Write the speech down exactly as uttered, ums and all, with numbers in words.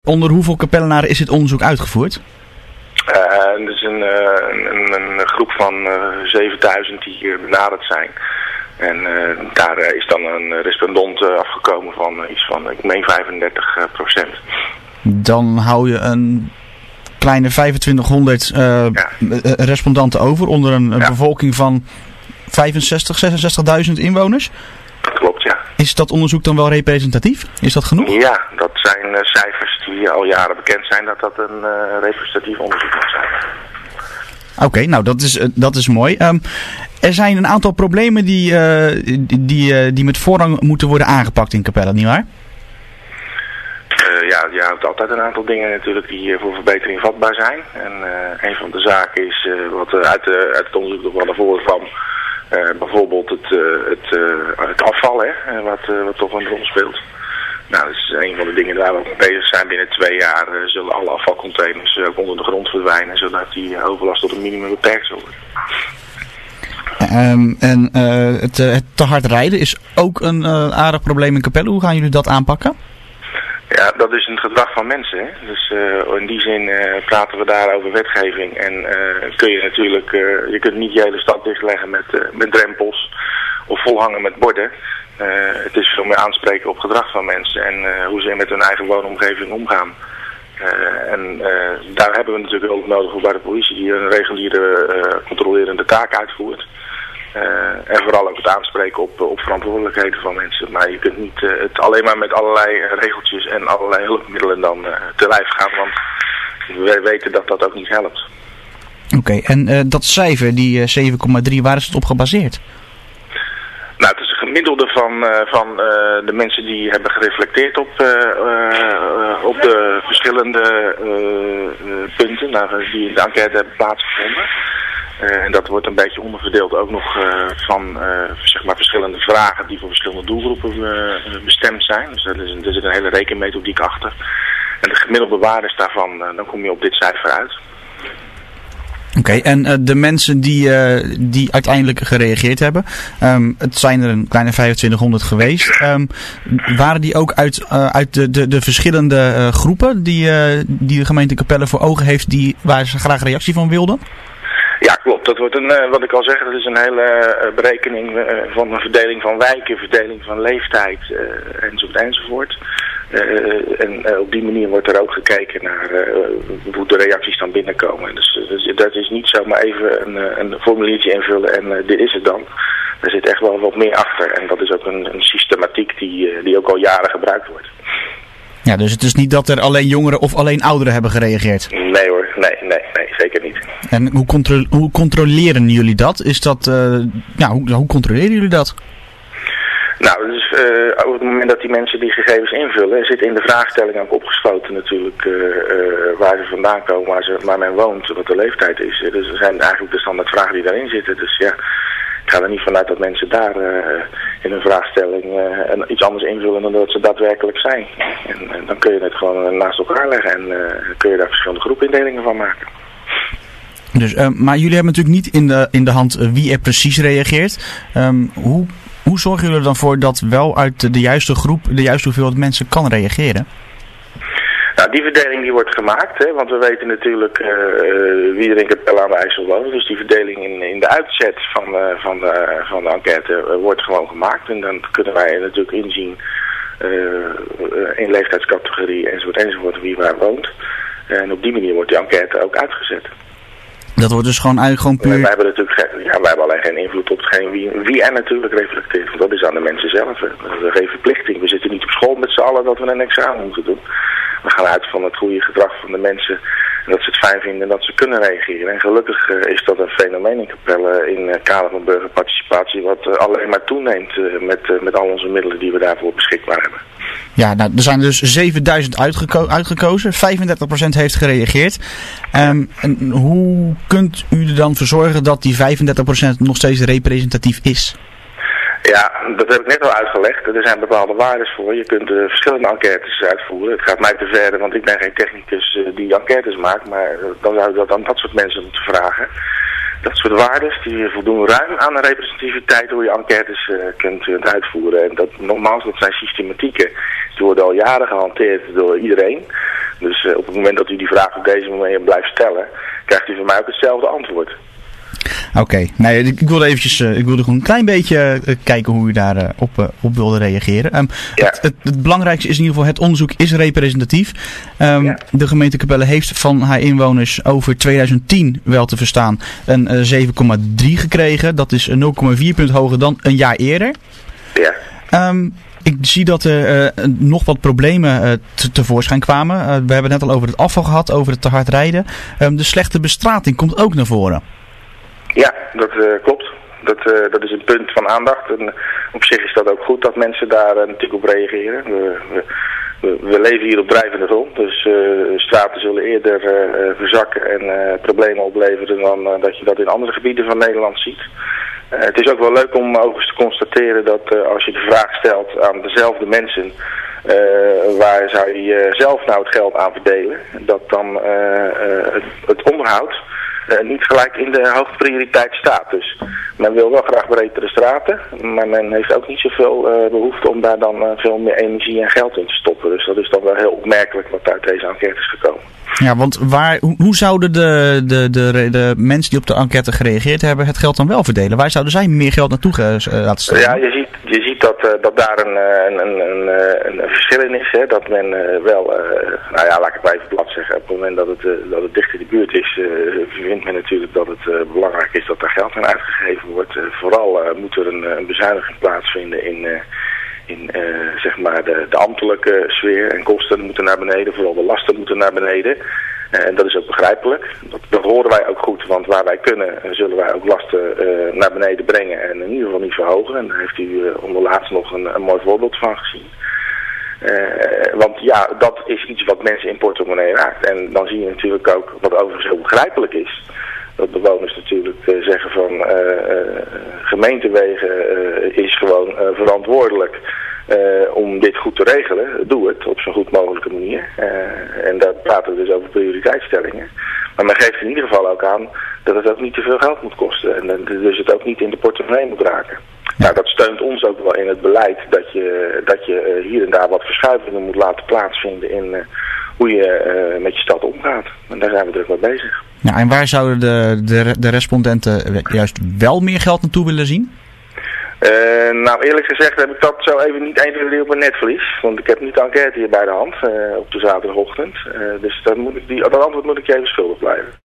Onder hoeveel Capellenaren is dit onderzoek uitgevoerd? Uh, dus een, uh, een, een groep van uh, zevenduizend die hier benaderd zijn. En uh, daar uh, is dan een respondent uh, afgekomen van uh, iets van, ik meen vijfendertig procent. Dan hou je een kleine vijfentwintighonderd uh, ja. respondenten over onder een, een ja. bevolking van vijfenzestig, zesenzestigduizend inwoners. Dat klopt, ja. Is dat onderzoek dan wel representatief? Is dat genoeg? Ja, dat zijn uh, cijfers die al jaren bekend zijn dat dat een uh, representatief onderzoek moet zijn. Oké, okay, nou dat is, uh, dat is mooi. Um, er zijn een aantal problemen die, uh, die, die, uh, die met voorrang moeten worden aangepakt in Capelle, nietwaar? Uh, ja, je houdt altijd een aantal dingen natuurlijk die uh, voor verbetering vatbaar zijn. En uh, een van de zaken is uh, wat uh, uit, uh, uit het onderzoek nog wel naar voren kwam. Uh, bijvoorbeeld het, uh, het, uh, het afval, hè, wat, uh, wat toch een rol speelt. Nou, dat is een van de dingen waar we mee bezig zijn. Binnen twee jaar uh, zullen alle afvalcontainers uh, onder de grond verdwijnen, zodat die uh, overlast tot een minimum beperkt zal worden. Um, en uh, het, uh, het te hard rijden is ook een uh, aardig probleem in Capelle. Hoe gaan jullie dat aanpakken? Ja, dat is een gedrag van mensen. Hè? Dus uh, in die zin uh, praten we daar over wetgeving. En uh, kun je natuurlijk, uh, je kunt niet je hele stad dichtleggen met, uh, met drempels of volhangen met borden. Uh, het is veel meer aanspreken op gedrag van mensen en uh, hoe ze met hun eigen woonomgeving omgaan. Uh, en uh, daar hebben we natuurlijk ook nodig voor bij de politie die een reguliere uh, controlerende taak uitvoert. Uh, en vooral ook het aanspreken op, op verantwoordelijkheden van mensen. Maar je kunt niet uh, het alleen maar met allerlei regeltjes en allerlei hulpmiddelen dan uh, te lijf gaan, want we weten dat dat ook niet helpt. Oké, okay, en uh, dat cijfer, die uh, zeven komma drie, waar is het op gebaseerd? Nou, het is een gemiddelde van, uh, van uh, de mensen die hebben gereflecteerd op, uh, uh, op de verschillende uh, uh, punten nou, die in de enquête hebben plaatsgevonden. Uh, en dat wordt een beetje onderverdeeld ook nog uh, van uh, zeg maar verschillende vragen die voor verschillende doelgroepen uh, bestemd zijn. Dus er, is een, er zit een hele rekenmethodiek achter. En de gemiddelde waardes daarvan, uh, dan kom je op dit cijfer uit. Oké, okay, en uh, de mensen die, uh, die uiteindelijk gereageerd hebben, um, het zijn er een kleine vijfentwintighonderd geweest. Um, waren die ook uit, uh, uit de, de, de verschillende uh, groepen die, uh, die de gemeente Capelle voor ogen heeft, die, waar ze graag reactie van wilden? Ja, klopt. Dat wordt een, uh, wat ik al zeg, dat is een hele uh, berekening uh, van een verdeling van wijken, verdeling van leeftijd uh, enzovoort enzovoort. Uh, en uh, op die manier wordt er ook gekeken naar uh, hoe de reacties dan binnenkomen. Dus, dus dat is niet zomaar even een, een formuliertje invullen en uh, dit is het dan. Er zit echt wel wat meer achter en dat is ook een, een systematiek die, uh, die ook al jaren gebruikt wordt. Ja, dus het is niet dat er alleen jongeren of alleen ouderen hebben gereageerd? Nee hoor, nee, nee, nee, zeker niet. En hoe, contro- hoe controleren jullie dat? Is dat, uh, ja, hoe, hoe controleren jullie dat? Nou, dus uh, op het moment dat die mensen die gegevens invullen, zit in de vraagstelling ook opgesloten natuurlijk uh, uh, waar ze vandaan komen, waar, ze, waar men woont, wat de leeftijd is. Dus er zijn eigenlijk de standaard vragen die daarin zitten. Dus ja, ik ga er niet vanuit dat mensen daar uh, in hun vraagstelling uh, iets anders invullen dan dat ze daadwerkelijk zijn. En, en dan kun je het gewoon naast elkaar leggen en uh, kun je daar verschillende groepindelingen van maken. Dus, uh, maar jullie hebben natuurlijk niet in de, in de hand uh, wie er precies reageert. Um, hoe, hoe zorgen jullie er dan voor dat wel uit de, de juiste groep, de juiste hoeveelheid mensen kan reageren? Nou, die verdeling die wordt gemaakt, hè, want we weten natuurlijk uh, uh, wie er in Capelle aan de IJssel woont. Dus die verdeling in, in de uitzet van, uh, van, de, van de enquête uh, wordt gewoon gemaakt. En dan kunnen wij natuurlijk inzien uh, in leeftijdscategorie enzovoort enzovoort wie waar woont. En op die manier wordt die enquête ook uitgezet. Dat wordt dus gewoon eigenlijk gewoon puur... Wij hebben natuurlijk geen, ja, wij hebben alleen geen invloed op hetgeen wie, wie er natuurlijk reflecteert. Want dat is aan de mensen zelf. Hè. Dat is geen verplichting. We zitten niet op school met z'n allen dat we een examen moeten doen. We gaan uit van het goede gedrag van de mensen. En dat ze het fijn vinden en dat ze kunnen reageren. En gelukkig uh, is dat een fenomeen in Capelle in het uh, kader van burgerparticipatie. Wat uh, alleen maar toeneemt uh, met, uh, met al onze middelen die we daarvoor beschikbaar hebben. Ja, nou, er zijn dus zevenduizend uitgeko- uitgekozen. vijfendertig procent heeft gereageerd. Um, en hoe kunt u er dan voor zorgen dat die vijfendertig procent nog steeds representatief is? Ja, dat heb ik net al uitgelegd. Er zijn bepaalde waardes voor. Je kunt uh, verschillende enquêtes uitvoeren. Het gaat mij te ver, want ik ben geen technicus uh, die enquêtes maakt. Maar uh, dan zou ik dat aan dat soort mensen moeten vragen. Dat soort waardes die voldoen ruim aan de representativiteit hoe je enquêtes uh, kunt, kunt uitvoeren. En dat, nogmaals, dat zijn systematieken. Die worden al jaren gehanteerd door iedereen. Dus uh, op het moment dat u die vraag op deze manier blijft stellen, krijgt u van mij ook hetzelfde antwoord. Oké, okay. nee, ik, ik wilde eventjes, uh, ik wilde gewoon een klein beetje uh, kijken hoe u daar uh, op, uh, op wilde reageren. Um, ja. het, het, het belangrijkste is in ieder geval, het onderzoek is representatief. Um, ja. De gemeente Capelle heeft van haar inwoners over tweeduizend tien wel te verstaan een uh, zeven komma drie gekregen. Dat is nul komma vier punt hoger dan een jaar eerder. Ja. Um, Ik zie dat er uh, nog wat problemen uh, te, tevoorschijn kwamen. Uh, we hebben het net al over het afval gehad, over het te hard rijden. Um, de slechte bestrating komt ook naar voren. Ja, dat uh, klopt. Dat, uh, dat is een punt van aandacht. En op zich is dat ook goed dat mensen daar uh, natuurlijk op reageren. We, we, we leven hier op drijvende grond. Dus uh, straten zullen eerder uh, verzakken en uh, problemen opleveren dan uh, dat je dat in andere gebieden van Nederland ziet. Uh, het is ook wel leuk om overigens te constateren dat uh, als je de vraag stelt aan dezelfde mensen, uh, waar zou je uh, zelf nou het geld aan verdelen, dat dan uh, uh, het, het onderhoud uh, niet gelijk in de hoogste prioriteit staat. Dus men wil wel graag betere straten, maar men heeft ook niet zoveel uh, behoefte om daar dan uh, veel meer energie en geld in te stoppen. Dus dat is dan wel heel opmerkelijk wat uit deze enquête is gekomen. Ja, want waar, hoe, hoe zouden de, de, de, de mensen die op de enquête gereageerd hebben het geld dan wel verdelen? Waar zouden zij meer geld naartoe uh, laten staan? Ja, je ziet, je ziet dat, uh, dat daar een, een, een, een, een verschil in is. Hè? Dat men uh, wel, uh, nou ja, laat ik het maar even plat zeggen. Op het moment dat het, uh, dat het dicht in de buurt is, uh, vindt men natuurlijk dat het uh, belangrijk is dat er geld aan uitgegeven wordt. Uh, vooral uh, moet er een, een bezuiniging plaatsvinden in... Uh, in uh, zeg maar de, de ambtelijke sfeer en kosten moeten naar beneden, vooral de lasten moeten naar beneden. Uh, en dat is ook begrijpelijk. Dat, dat horen wij ook goed, want waar wij kunnen uh, zullen wij ook lasten uh, naar beneden brengen en in ieder geval niet verhogen. En daar heeft u uh, onderlaatst nog een, een mooi voorbeeld van gezien. Uh, want ja, dat is iets wat mensen in portemonnee raakt. En dan zie je natuurlijk ook, wat overigens heel begrijpelijk is, dat bewoners natuurlijk uh, zeggen van uh, uh, gemeentewegen uh, is gewoon uh, verantwoordelijk uh, om dit goed te regelen. Doe het op zo'n goed mogelijke manier. Uh, en daar praten we dus over prioriteitsstellingen. Maar men geeft in ieder geval ook aan dat het ook niet te veel geld moet kosten. En dus het ook niet in de portemonnee moet raken. Nou, dat steunt ons ook wel in het beleid dat je, dat je uh, hier en daar wat verschuivingen moet laten plaatsvinden in uh, hoe je uh, met je stad omgaat. En daar zijn we druk mee bezig. Ja, en waar zouden de, de, de respondenten juist wel meer geld naartoe willen zien? Uh, nou, eerlijk gezegd heb ik dat zo even niet één, twee, drie op mijn netvlies. Want ik heb niet de enquête hier bij de hand uh, op de zaterdagochtend. Uh, dus dat, moet ik die, dat antwoord moet ik je even schuldig blijven.